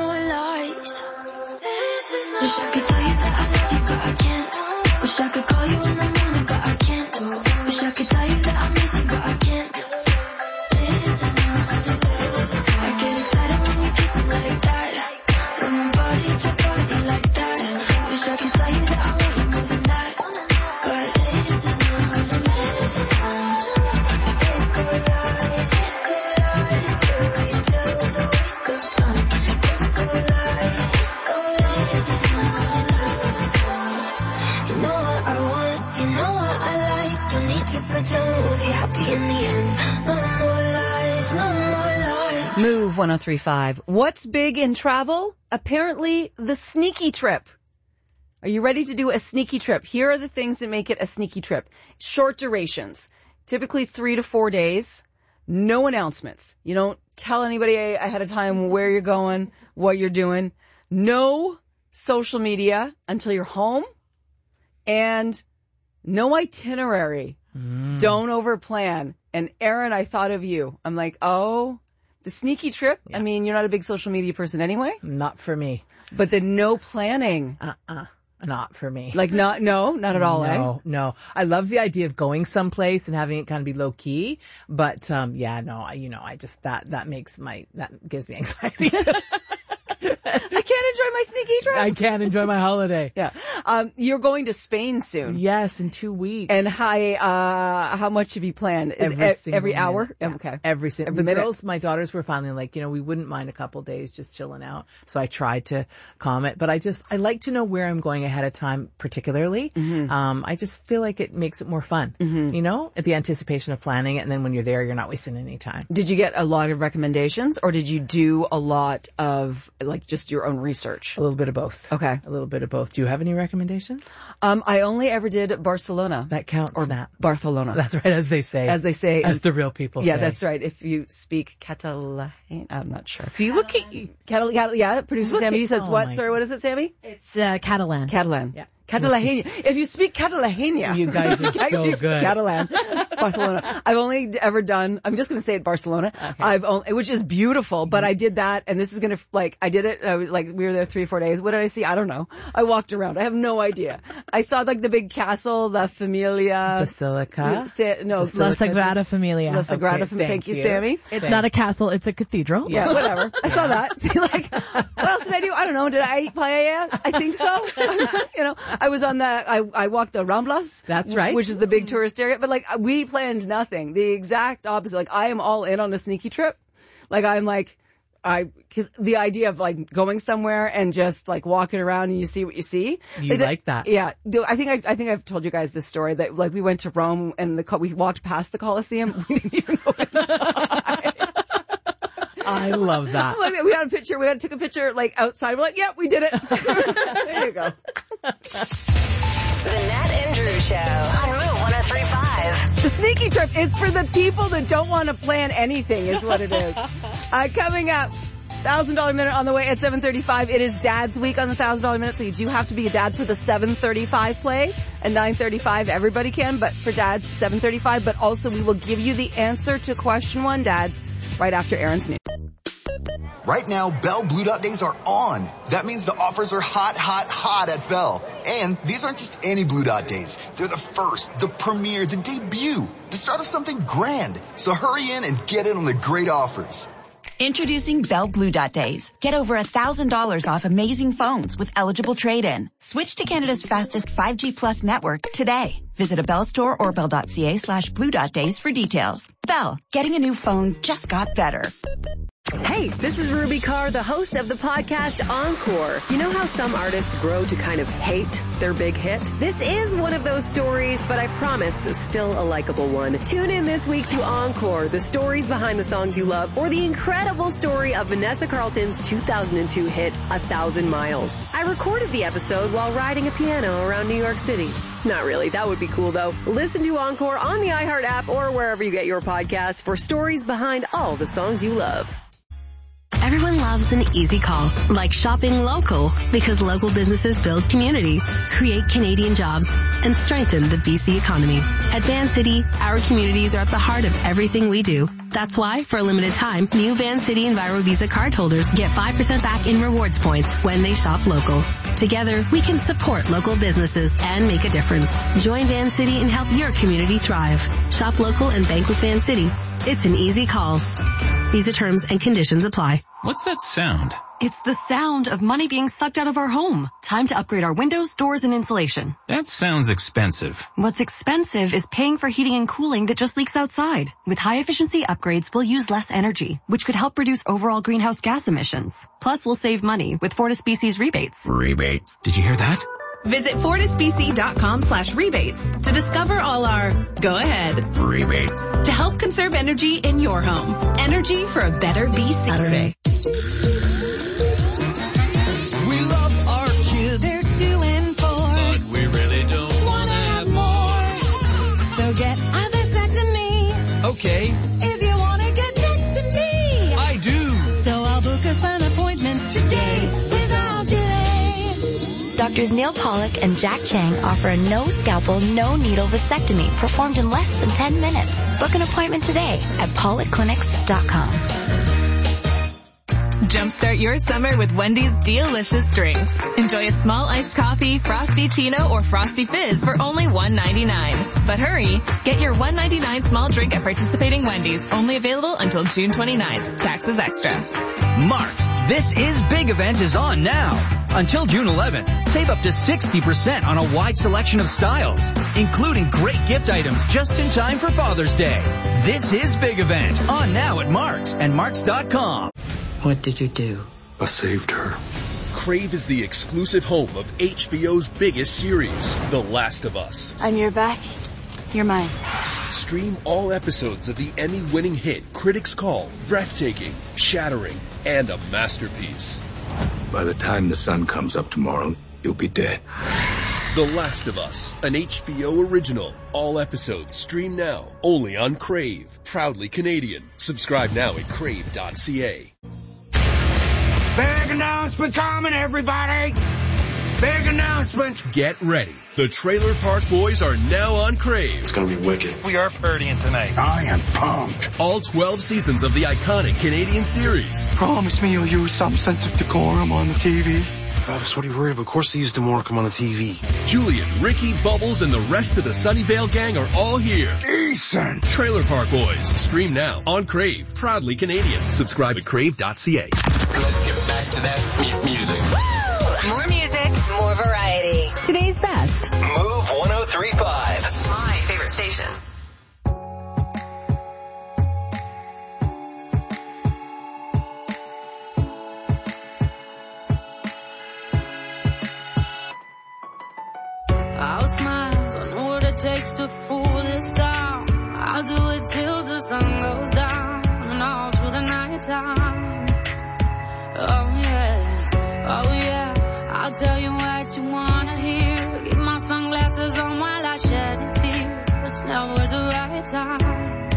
Wish I could tell you that I love you, but I can't. Wish I could call you in the morning, but I can't. Wish I could tell you that I miss you, but I can't. This is not a love. I get excited when you kiss me like that. When my body to body like that. Wish I could tell you that I want you more than that. But this is not a love. It's all lies, fairy tales, a waste of time. It's all lies, it's not a love. You know what I want, you know what I like. Don't need to pretend we'll be happy in the end. No more lies, no more lies. Move 103.5. What's big in travel? Apparently, the sneaky trip. Are you ready to do a sneaky trip? Here are the things that make it a sneaky trip. Short durations, typically 3 to 4 days. No announcements. You don't tell anybody ahead of time where you're going, what you're doing. No social media until you're home. And no itinerary. Don't overplan. And Aaron, I thought of you. I'm like, oh, the sneaky trip? Yeah. I mean, you're not a big social media person anyway? Not for me. But the no planning. not for me. Like not at all, No. I love the idea of going someplace and having it kind of be low key, but I just that gives me anxiety. I can't enjoy my sneaky trip. I can't enjoy my holiday. Yeah. You're going to Spain soon. Yes, in 2 weeks. And how much have you planned? Every hour? Yeah. Okay. Every girls, my daughters were finally like, we wouldn't mind a couple days just chilling out. So I tried to calm it, but I like to know where I'm going ahead of time, particularly. Mm-hmm. I just feel like it makes it more fun, at the anticipation of planning it. And then when you're there, you're not wasting any time. Did you get a lot of recommendations, or did you do a lot of just your own research? A little bit of both. Okay. A little bit of both. Do you have any recommendations? I only ever did Barcelona. That counts. Or Barcelona. That's right, as they say. As they say. As the real people say. Yeah, that's right. If you speak Catalan, I'm not sure. See, look at you. Yeah, producer Sammy says what? Sorry, what is it, Sammy? It's Catalan. Catalan. Yeah. Catalan. If you speak Catalan, you guys are so good. Catalan, Barcelona. I've only ever done. I'm just going to say it, Barcelona. Okay. Which is beautiful, but I did that, and this is going to I did it. I was we were there 3-4 days. What did I see? I don't know. I walked around. I have no idea. I saw the big castle, La Familia Basilica. La Sagrada Familia. La Sagrada Familia. Thank you, Sammy. It's not a castle. It's a cathedral. Yeah, whatever. I saw that. See, what else did I do? I don't know. Did I eat paella? I think so. I was on I walked the Ramblas. That's right. Which is the big tourist area. But we planned nothing. The exact opposite. I am all in on a sneaky trip. Because the idea of going somewhere and just walking around and you see what you see. You like that? Yeah. I think I've told you guys this story that we went to Rome and we walked past the Colosseum. We didn't even go inside. I love that. We had a picture. We took a picture outside. We're like, yeah, we did it. There you go. The Nat and Drew Show on Move 103.5. The sneaky trip is for the people that don't want to plan anything, is what it is. Coming up, $1,000 minute on the way at 7:35. It is Dad's Week on the $1,000 minute, so you do have to be a dad for the 7:35 play. At 9:35, everybody can, but for dads, 7:35. But also, we will give you the answer to question 1, dads, right after Aaron's news. Right now, Bell Blue Dot Days are on. That means the offers are hot, hot, hot at Bell. And these aren't just any Blue Dot Days. They're the first, the premiere, the debut, the start of something grand. So hurry in and get in on the great offers. Introducing Bell Blue Dot Days. Get over $1,000 off amazing phones with eligible trade-in. Switch to Canada's fastest 5G Plus network today. Visit a Bell store or bell.ca/Blue Dot Days for details. Bell, getting a new phone just got better. Hey, this is Ruby Carr, the host of the podcast Encore. You know how some artists grow to kind of hate their big hit? This is one of those stories, but I promise still a likable one. Tune in this week to Encore, the stories behind the songs you love, or the incredible story of Vanessa Carlton's 2002 hit, 1,000 Miles. I recorded the episode while riding a piano around New York City. Not really. That would be cool, though. Listen to Encore on the iHeart app or wherever you get your podcasts for stories behind all the songs you love. Everyone loves an easy call, like shopping local, because local businesses build community, create Canadian jobs, and strengthen the BC economy. At Van City, our communities are at the heart of everything we do. That's why, for a limited time, new Van City Enviro Visa cardholders get 5% back in rewards points when they shop local. Together, we can support local businesses and make a difference. Join Van City and help your community thrive. Shop local and bank with Van City. It's an easy call. Visa terms and conditions apply. What's that sound? It's the sound of money being sucked out of our home. Time to upgrade our windows, doors, and insulation. That sounds expensive. What's expensive is paying for heating and cooling that just leaks outside. With high-efficiency upgrades, we'll use less energy, which could help reduce overall greenhouse gas emissions. Plus, we'll save money with FortisBC's rebates. Rebates? Did you hear that? Visit FortisBC.com/rebates to discover all our go-ahead rebates to help conserve energy in your home. Energy for a better BC. Saturday. We love our kids. They're 2 and 4. But we really don't want to have more. So get either set to me. Okay. If you want to get next to me. I do. So I'll book a fun appointment today without delay. Doctors Neil Pollock and Jack Chang offer a no-scalpel, no-needle vasectomy performed in less than 10 minutes. Book an appointment today at pollockclinics.com. Jumpstart your summer with Wendy's delicious drinks. Enjoy a small iced coffee, frosty Frosty Chino or Frosty Fizz for only $1.99. But hurry, get your $1.99 small drink at participating Wendy's. Only available until June 29th. Taxes extra. Mark's This Is Big event is on now. Until June 11th, save up to 60% on a wide selection of styles, including great gift items just in time for Father's Day. This Is Big event on now at Mark's and Marks.com. What did you do? I saved her. Crave is the exclusive home of HBO's biggest series, The Last of Us. I'm your back. You're mine. Stream all episodes of the Emmy-winning hit critics call breathtaking, shattering, and a masterpiece. By the time the sun comes up tomorrow, you'll be dead. The Last of Us, an HBO original. All episodes stream now, only on Crave. Proudly Canadian. Subscribe now at crave.ca. Big announcement coming, everybody! Big announcement! Get ready. The Trailer Park Boys are now on Crave. It's gonna be wicked. We are partying tonight. I am pumped. All 12 seasons of the iconic Canadian series. Promise me you'll use some sense of decorum on the TV. Travis, what are you worried about? Of course they used to Morecambe on the TV. Julian, Ricky, Bubbles, and the rest of the Sunnyvale gang are all here. Decent! Trailer Park Boys. Stream now on Crave. Proudly Canadian. Subscribe at crave.ca. Let's get back to that music. Woo! More music, more variety. Today's best. Move 103.5. My favorite station. I'll smile, I know what it takes to fool this town. I'll do it till the sun goes down and all through the night time. Oh yeah, I'll tell you what you wanna hear. Keep my sunglasses on while I shed a tear. It's never the right time.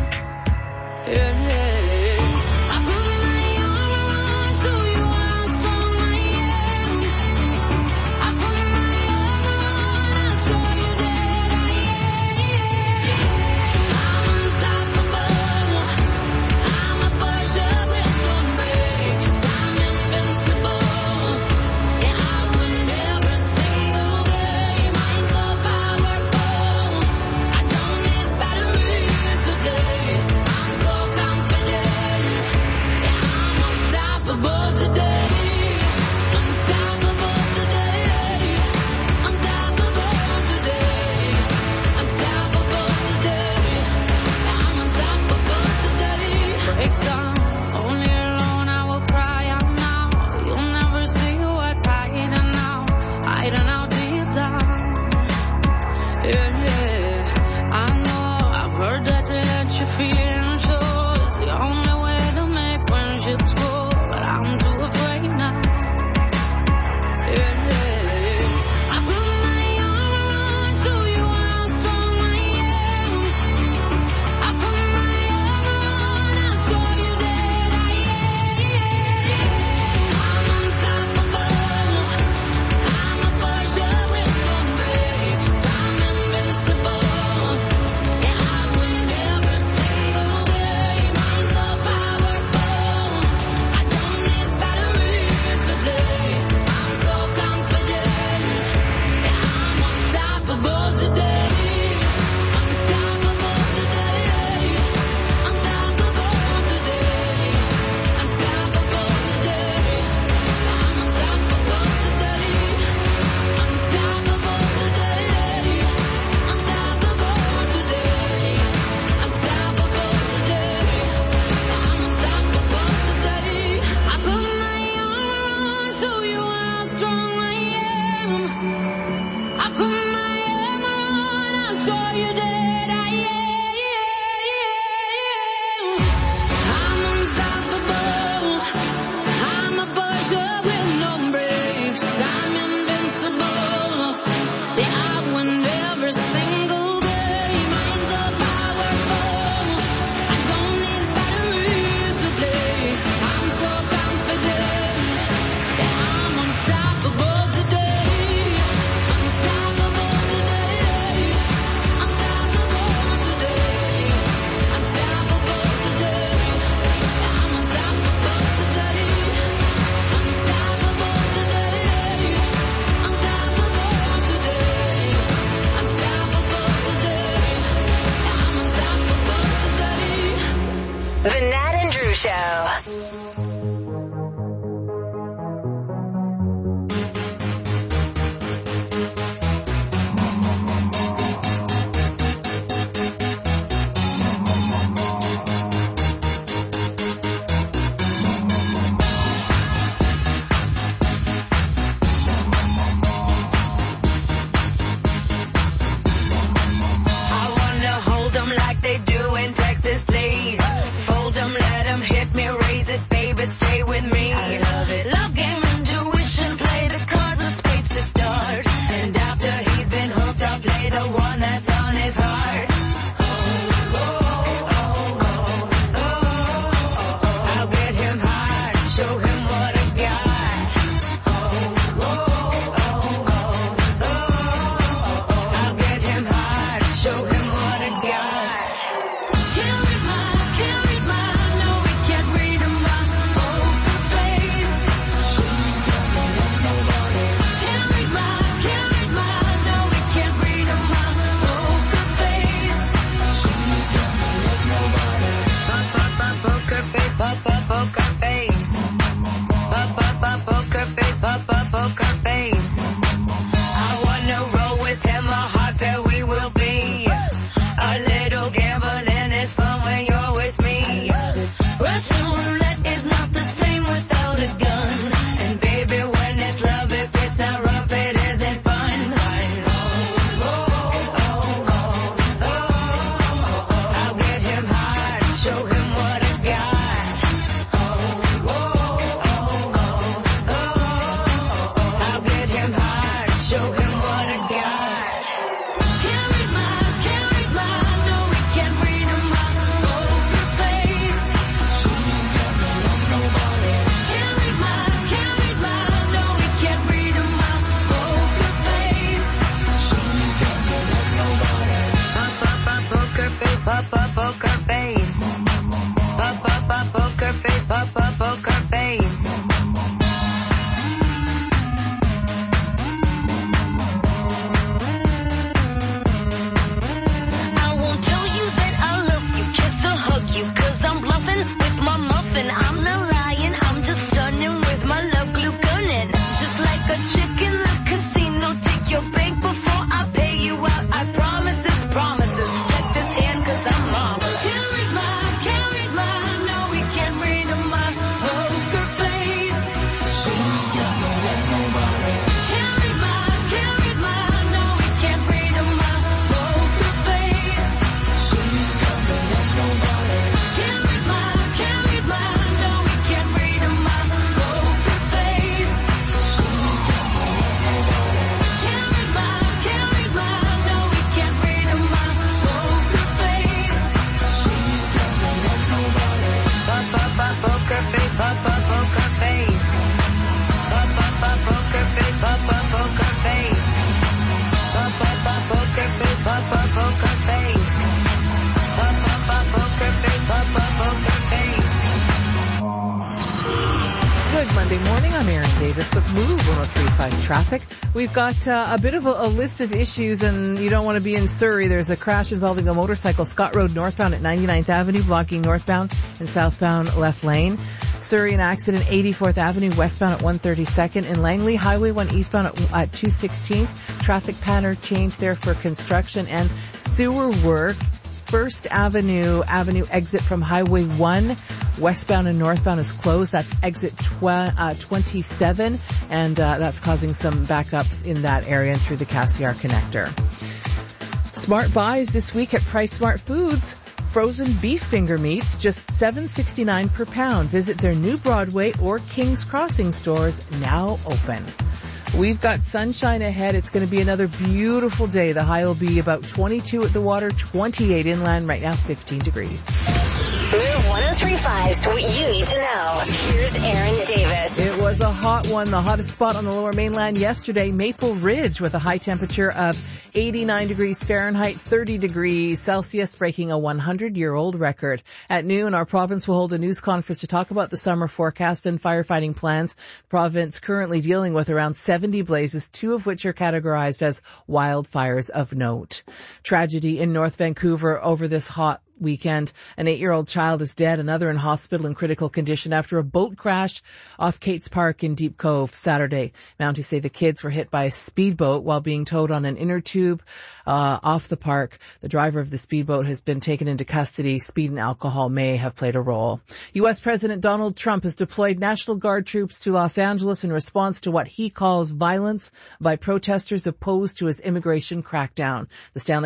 Yeah. I put my armor on so you how strong I am. I put my armor on and show you that I am. I'm unstoppable. I'm a butcher with no brakes. I'm invincible. Yeah, I win every single game. I'm so powerful. I don't need batteries to play. I'm so confident. Yeah, I'm unstoppable today. Unstoppable today. Unstoppable today. Unstoppable today. I'm unstoppable today. Break down, only alone I will cry out now. You'll never see what's hiding out deep down. Yeah, I know, I've heard that to let you feel sure it's the only way to make friendships grow, but I'm too afraid now. Yeah, I put my armor on, show you how strong I am. I put my armor on, I'll show you that I am. I'm unstoppable. I'm a butcher with no brakes. I'm invincible. Yeah, I win every single game. I'm so powerful. I don't need batteries to play. I'm so confident. Yeah, I'm unstoppable today. Unstoppable today. Unstoppable today. Unstoppable today. I'm unstoppable today. Unstoppable today. Unstoppable today. Unstoppable today. I'm unstoppable today. I put my armor on, show you how strong I am. I put my armor on, I'll show you that I am. I'm unstoppable. I'm a butcher with no brakes. I'm invincible. Yeah, I win every single game. I'm so powerful. I don't need batteries to play. I'm so confident. Yeah, I'm unstoppable today. Unstoppable today. Unstoppable today. Unstoppable today. Yeah, I'm unstoppable today. Unstoppable today. Unstoppable today. morning. I'm Erin Davis with Move 103.5 Traffic. We've got a bit of a list of issues, and you don't want to be in Surrey. There's a crash involving a motorcycle, Scott Road northbound at 99th Avenue, blocking northbound and southbound left lane. Surrey, an accident, 84th Avenue westbound at 132nd. In Langley, Highway 1 eastbound at 216th. Traffic pattern change there for construction and sewer work. First Avenue exit from Highway 1 westbound and northbound is closed. That's exit 27, and that's causing some backups in that area and through the Cassiar connector. Smart buys this week at Price Smart Foods. Frozen beef finger meats, just $7.69 per pound. Visit their new Broadway or King's Crossing stores, now open. We've got sunshine ahead. It's going to be another beautiful day. The high will be about 22 at the water, 28 inland. Right now, 15 degrees. Move 103.5's what you need to know. Here's Aaron Davis. It was a hot one. The hottest spot on the lower mainland yesterday, Maple Ridge, with a high temperature of 89 degrees Fahrenheit, 30 degrees Celsius, breaking a 100-year-old record. At noon, our province will hold a news conference to talk about the summer forecast and firefighting plans. The province currently dealing with around 70 blazes, 2 of which are categorized as wildfires of note. Tragedy in North Vancouver over this hot weekend. An 8-year-old child is dead, another in hospital in critical condition after a boat crash off Kate's Park in Deep Cove Saturday. Mounties say the kids were hit by a speedboat while being towed on an inner tube off the park. The driver of the speedboat has been taken into custody. Speed and alcohol may have played a role. U.S. President Donald Trump has deployed National Guard troops to Los Angeles in response to what he calls violence by protesters opposed to his immigration crackdown. The Stanley